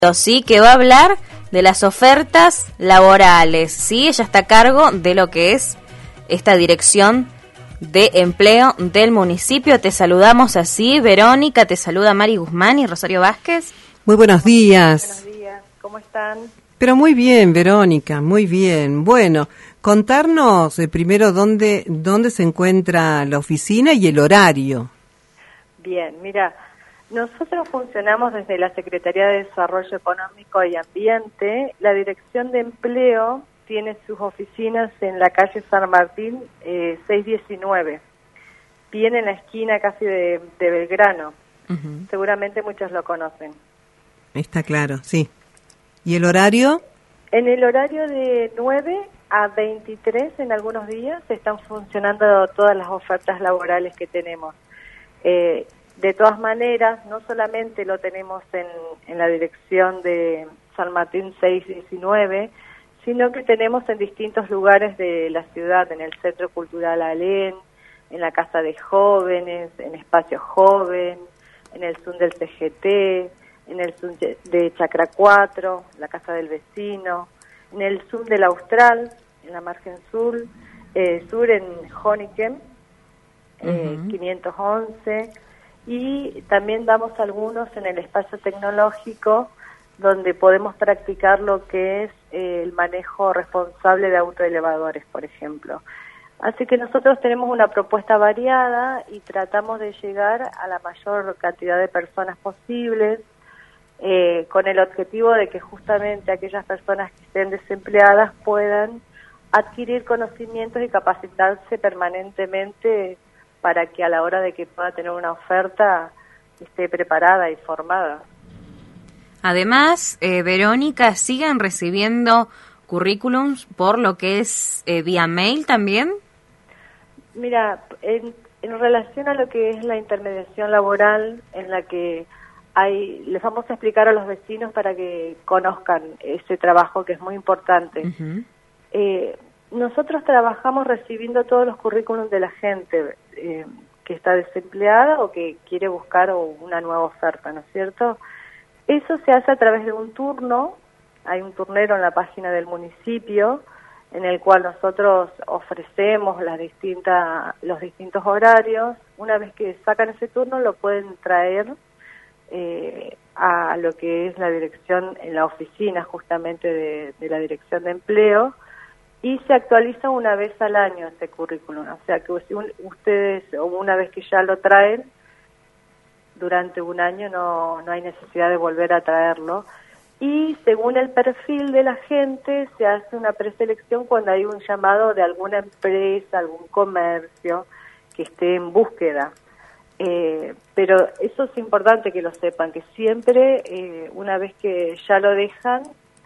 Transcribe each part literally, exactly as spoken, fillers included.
Sí, que va a hablar de las ofertas laborales, ¿sí? Ella está a cargo de lo que es esta dirección de empleo del municipio. Te saludamos así, Verónica, te saluda Mari Guzmán y Rosario Vázquez. Muy buenos días. Buenos días, ¿cómo están? Pero muy bien, Verónica, muy bien. Bueno, contarnos eh, primero dónde, dónde se encuentra la oficina y el horario. Bien, mira, nosotros funcionamos desde la Secretaría de Desarrollo Económico y Ambiente. La Dirección de Empleo tiene sus oficinas en la calle San Martín eh, seiscientos diecinueve, bien en la esquina casi de, de Belgrano. Uh-huh. Seguramente muchos lo conocen. Está claro, sí. ¿Y el horario? En el horario de nueve a veintitrés en algunos días están funcionando todas las ofertas laborales que tenemos. Eh, de todas maneras, no solamente lo tenemos en, en la dirección de San Martín seiscientos diecinueve, sino que tenemos en distintos lugares de la ciudad, en el Centro Cultural Alén, en la Casa de Jóvenes, en Espacio Joven, en el Zoom del C G T, en el Zoom de Chacra cuatro, la Casa del Vecino, en el Zoom del Austral, en la Margen Sur, eh, Sur en Honiquem, eh, uh-huh. quinientos once, y también damos algunos en el espacio tecnológico donde podemos practicar lo que es eh, el manejo responsable de autoelevadores, por ejemplo. Así que nosotros tenemos una propuesta variada y tratamos de llegar a la mayor cantidad de personas posibles eh, con el objetivo de que justamente aquellas personas que estén desempleadas puedan adquirir conocimientos y capacitarse permanentemente para que a la hora de que pueda tener una oferta esté preparada y formada. Además, eh, Verónica, ¿siguen recibiendo currículums por lo que es eh, vía mail también? Mira, en, en relación a lo que es la intermediación laboral, en la que hay, les vamos a explicar a los vecinos para que conozcan ese trabajo que es muy importante. Uh-huh. Eh, nosotros trabajamos recibiendo todos los currículums de la gente eh, que está desempleada o que quiere buscar una nueva oferta, ¿no es cierto? Eso se hace a través de un turno. Hay un turnero en la página del municipio en el cual nosotros ofrecemos las distintas, los distintos horarios. Una vez que sacan ese turno lo pueden traer eh, a lo que es la dirección, en la oficina justamente de, de la Dirección de Empleo, y se actualiza una vez al año ese currículum. O sea que si un, ustedes, o una vez que ya lo traen, durante un año no, no hay necesidad de volver a traerlo. Y según el perfil de la gente se hace una preselección cuando hay un llamado de alguna empresa, algún comercio que esté en búsqueda. Eh, pero eso es importante que lo sepan, que siempre, eh, una vez que ya lo dejan,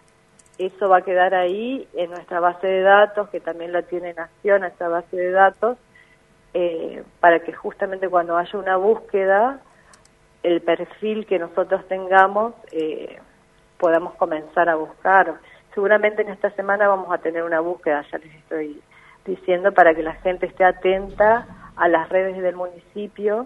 eso va a quedar ahí en nuestra base de datos, que también la tiene Nación, esta base de datos, eh, para que justamente cuando haya una búsqueda, el perfil que nosotros tengamos, eh, podamos comenzar a buscar. Seguramente en esta semana vamos a tener una búsqueda, ya les estoy diciendo, para que la gente esté atenta a las redes del municipio,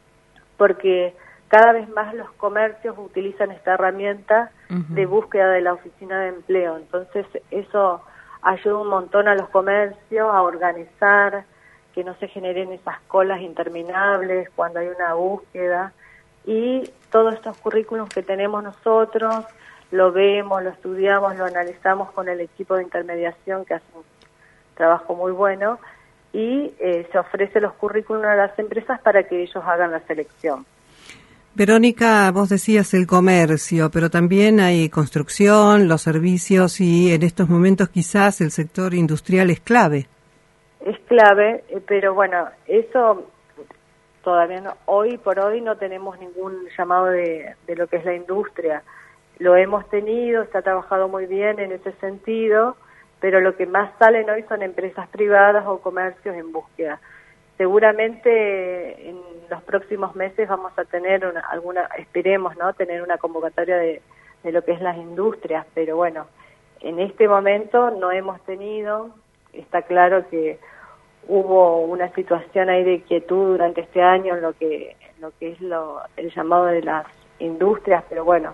porque cada vez más los comercios utilizan esta herramienta uh-huh. de búsqueda de la oficina de empleo. Entonces eso ayuda un montón a los comercios a organizar, que no se generen esas colas interminables cuando hay una búsqueda. Y todos estos currículums que tenemos nosotros, lo vemos, lo estudiamos, lo analizamos con el equipo de intermediación que hace un trabajo muy bueno, y eh, se ofrece los currículums a las empresas para que ellos hagan la selección. Verónica, vos decías el comercio, pero también hay construcción, los servicios, y en estos momentos quizás el sector industrial es clave. Es clave, eh, pero bueno, eso todavía no, hoy por hoy no tenemos ningún llamado de, de lo que es la industria. Lo hemos tenido, se ha trabajado muy bien en ese sentido, pero lo que más salen hoy son empresas privadas o comercios en búsqueda. Seguramente en los próximos meses vamos a tener una, alguna, esperemos, ¿no?, tener una convocatoria de, de lo que es las industrias, pero bueno, en este momento no hemos tenido. Está claro que hubo una situación ahí de quietud durante este año en lo que, en lo que es lo, el llamado de las industrias, pero bueno,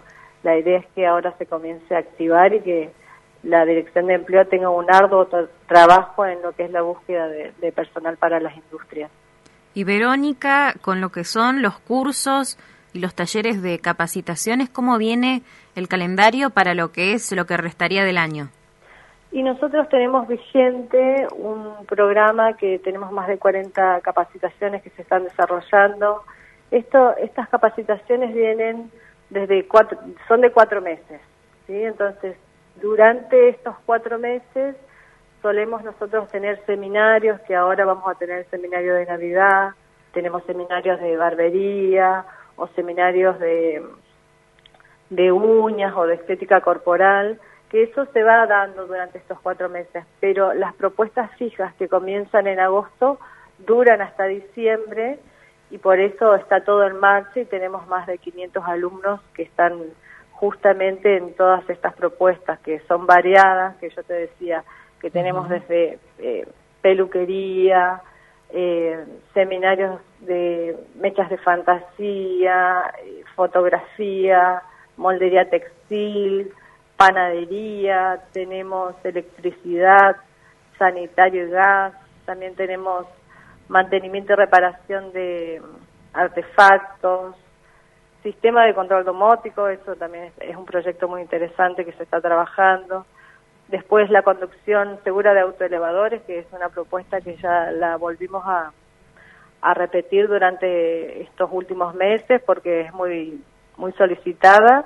la idea es que ahora se comience a activar y que la Dirección de Empleo tenga un arduo tra- trabajo en lo que es la búsqueda de, de personal para las industrias. Y Verónica, con lo que son los cursos y los talleres de capacitaciones, ¿cómo viene el calendario para lo que es lo que restaría del año? Y nosotros tenemos vigente un programa que tenemos más de cuarenta capacitaciones que se están desarrollando. Esto, estas capacitaciones vienen desde cuatro, son de cuatro meses, ¿sí? Entonces, durante estos cuatro meses solemos nosotros tener seminarios, que ahora vamos a tener seminario de Navidad, tenemos seminarios de barbería o seminarios de, de uñas o de estética corporal, que eso se va dando durante estos cuatro meses, pero las propuestas fijas que comienzan en agosto duran hasta diciembre y por eso está todo en marcha y tenemos más de quinientos alumnos que están justamente en todas estas propuestas que son variadas, que yo te decía, que tenemos desde eh, peluquería, eh, seminarios de mechas de fantasía, eh, fotografía, moldería textil, panadería, tenemos electricidad, sanitario y gas, también tenemos mantenimiento y reparación de artefactos, sistema de control domótico, eso también es, es un proyecto muy interesante que se está trabajando. Después la conducción segura de autoelevadores, que es una propuesta que ya la volvimos a, a repetir durante estos últimos meses porque es muy, muy solicitada.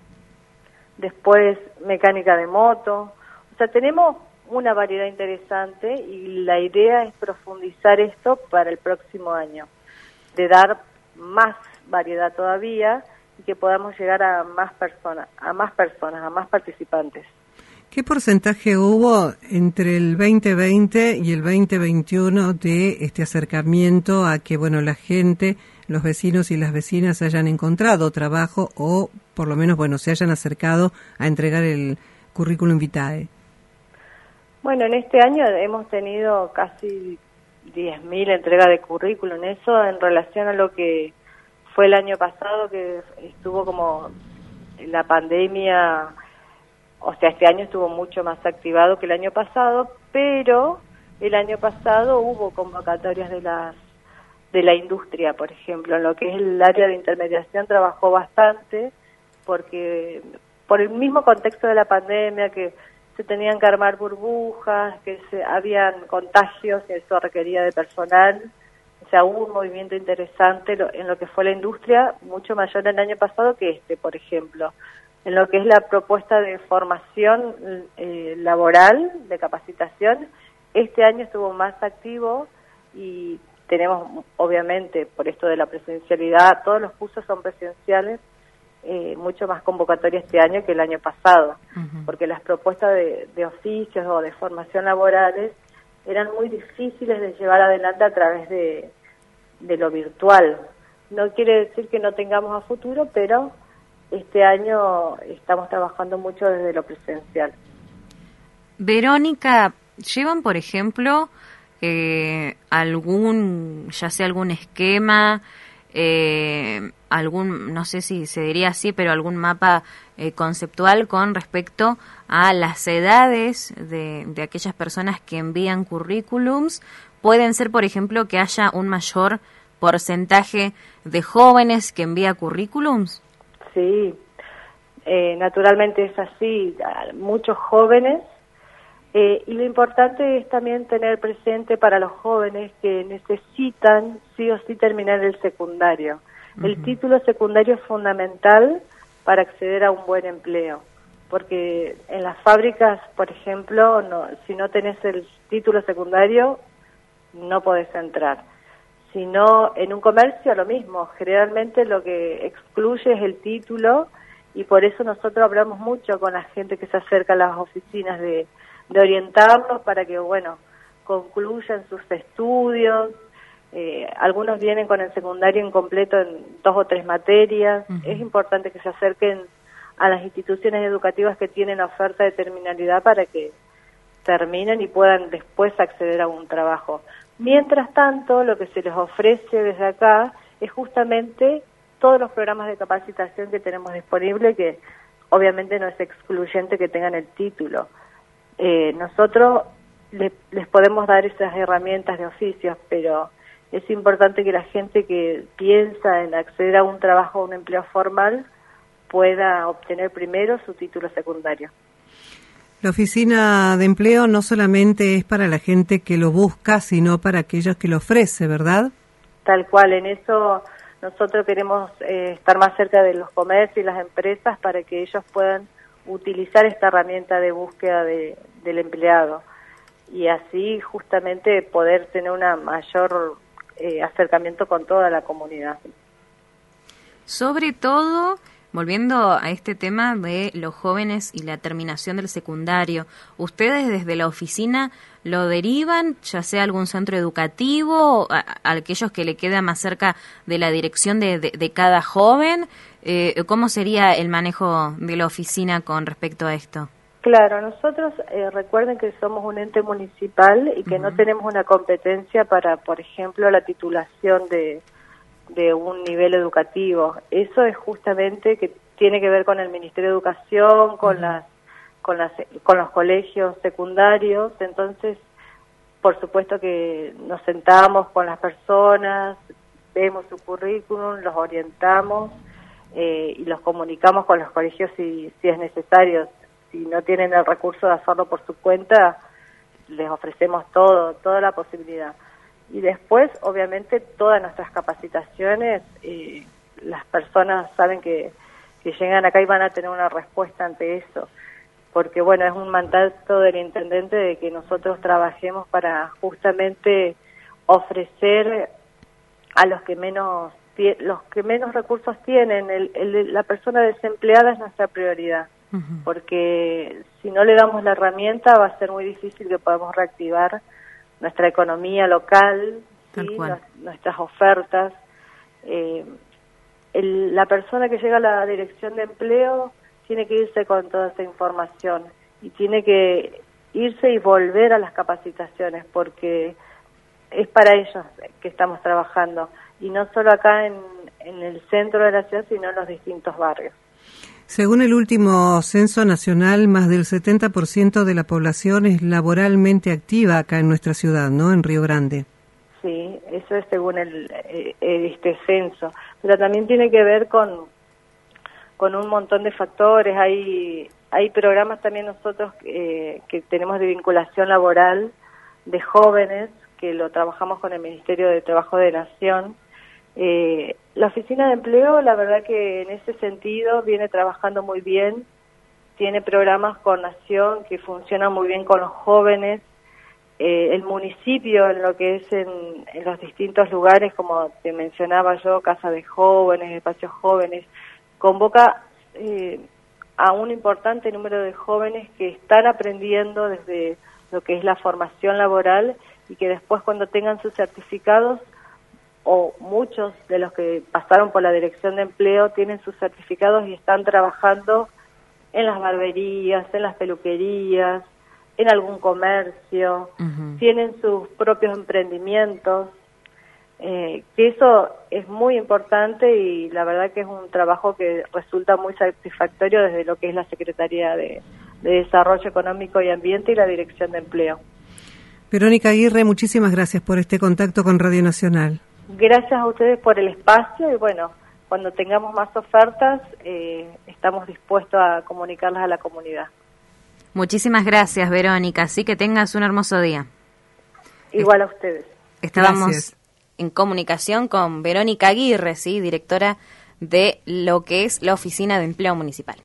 Después mecánica de moto. O sea, tenemos una variedad interesante y la idea es profundizar esto para el próximo año, de dar más variedad todavía y que podamos llegar a más personas, a más personas, a más participantes. ¿Qué porcentaje hubo entre el veinte veinte y el veinte veintiuno de este acercamiento a que, bueno, la gente, los vecinos y las vecinas hayan encontrado trabajo o por lo menos, bueno, se hayan acercado a entregar el currículum vitae? Bueno, en este año hemos tenido casi diez mil entregas de currículum, eso en relación a lo que fue el año pasado, que estuvo como la pandemia. O sea, este año estuvo mucho más activado que el año pasado, pero el año pasado hubo convocatorias de las de la industria, por ejemplo, en lo que es el área de intermediación trabajó bastante, porque por el mismo contexto de la pandemia, que se tenían que armar burbujas, que se habían contagios y eso requería de personal, o sea, hubo un movimiento interesante en lo que fue la industria, mucho mayor el año pasado que este, por ejemplo. En lo que es la propuesta de formación eh, laboral, de capacitación, este año estuvo más activo y tenemos, obviamente, por esto de la presencialidad, todos los cursos son presenciales, eh, mucho más convocatoria este año que el año pasado, uh-huh. porque las propuestas de, de oficios o de formación laborales eran muy difíciles de llevar adelante a través de, de lo virtual. No quiere decir que no tengamos a futuro, pero este año estamos trabajando mucho desde lo presencial. Verónica, ¿llevan, por ejemplo, eh, algún, ya sea algún esquema, eh, algún, no sé si se diría así, pero algún mapa eh, conceptual con respecto a las edades de, de aquellas personas que envían currículums? ¿Pueden ser, por ejemplo, que haya un mayor porcentaje de jóvenes que envía currículums? Sí, eh, naturalmente es así, muchos jóvenes, eh, y lo importante es también tener presente para los jóvenes que necesitan sí o sí terminar el secundario. Uh-huh. El título secundario es fundamental para acceder a un buen empleo, porque en las fábricas, por ejemplo, no, si no tenés el título secundario, no podés entrar. Sino en un comercio lo mismo, generalmente lo que excluye es el título y por eso nosotros hablamos mucho con la gente que se acerca a las oficinas de, de orientarlos para que, bueno, concluyan sus estudios. Eh, algunos vienen con el secundario incompleto en dos o tres materias. Uh-huh. Es importante que se acerquen a las instituciones educativas que tienen oferta de terminalidad para que terminen y puedan después acceder a un trabajo. Mientras tanto, lo que se les ofrece desde acá es justamente todos los programas de capacitación que tenemos disponibles, que obviamente no es excluyente que tengan el título. Eh, nosotros le, les podemos dar esas herramientas de oficios, pero es importante que la gente que piensa en acceder a un trabajo o un empleo formal pueda obtener primero su título secundario. La oficina de empleo no solamente es para la gente que lo busca, sino para aquellos que lo ofrece, ¿verdad? Tal cual, en eso nosotros queremos eh, estar más cerca de los comercios y las empresas para que ellos puedan utilizar esta herramienta de búsqueda de, del empleado y así justamente poder tener una mayor eh, acercamiento con toda la comunidad. Sobre todo, volviendo a este tema de los jóvenes y la terminación del secundario, ¿ustedes desde la oficina lo derivan, ya sea a algún centro educativo, a, a aquellos que le queda más cerca de la dirección de, de, de cada joven? Eh, ¿Cómo sería el manejo de la oficina con respecto a esto? Claro, nosotros eh, recuerden que somos un ente municipal y que uh-huh. no tenemos una competencia para, por ejemplo, la titulación de, de un nivel educativo. Eso es justamente que tiene que ver con el Ministerio de Educación, con uh-huh. las con las con los colegios secundarios. Entonces, por supuesto que nos sentamos con las personas, vemos su currículum, los orientamos eh, y los comunicamos con los colegios si, si es necesario. Si no tienen el recurso de hacerlo por su cuenta, les ofrecemos todo, toda la posibilidad. Y después, obviamente, todas nuestras capacitaciones, eh, las personas saben que, que llegan acá y van a tener una respuesta ante eso. Porque, bueno, es un mandato del intendente de que nosotros trabajemos para justamente ofrecer a los que menos los que menos recursos tienen. El, el, la persona desempleada es nuestra prioridad. Porque si no le damos la herramienta va a ser muy difícil que podamos reactivar nuestra economía local, ¿sí? Nos, nuestras ofertas. Eh, el, la persona que llega a la dirección de empleo tiene que irse con toda esa información y tiene que irse y volver a las capacitaciones porque es para ellos que estamos trabajando y no solo acá en, en el centro de la ciudad, sino en los distintos barrios. Según el último censo nacional, más del setenta por ciento de la población es laboralmente activa acá en nuestra ciudad, ¿no? En Río Grande. Sí, eso es según el, el este censo, pero también tiene que ver con con un montón de factores. Hay hay programas también nosotros eh, que tenemos de vinculación laboral de jóvenes que lo trabajamos con el Ministerio de Trabajo de Nación. Eh, la oficina de empleo, la verdad que en ese sentido viene trabajando muy bien, tiene programas con Nación que funcionan muy bien con los jóvenes, eh, el municipio en lo que es en, en los distintos lugares, como te mencionaba yo, Casa de Jóvenes, Espacios Jóvenes, convoca eh, a un importante número de jóvenes que están aprendiendo desde lo que es la formación laboral y que después cuando tengan sus certificados o muchos de los que pasaron por la dirección de empleo tienen sus certificados y están trabajando en las barberías, en las peluquerías, en algún comercio, uh-huh. tienen sus propios emprendimientos, eh, que eso es muy importante y la verdad que es un trabajo que resulta muy satisfactorio desde lo que es la Secretaría de, de Desarrollo Económico y Ambiente y la Dirección de Empleo. Verónica Aguirre, muchísimas gracias por este contacto con Radio Nacional. Gracias a ustedes por el espacio y bueno, cuando tengamos más ofertas eh, estamos dispuestos a comunicarlas a la comunidad. Muchísimas gracias, Verónica. Así que tengas un hermoso día. Igual a ustedes. Estábamos Gracias. En comunicación con Verónica Aguirre, ¿sí? Directora de lo que es la Oficina de Empleo Municipal.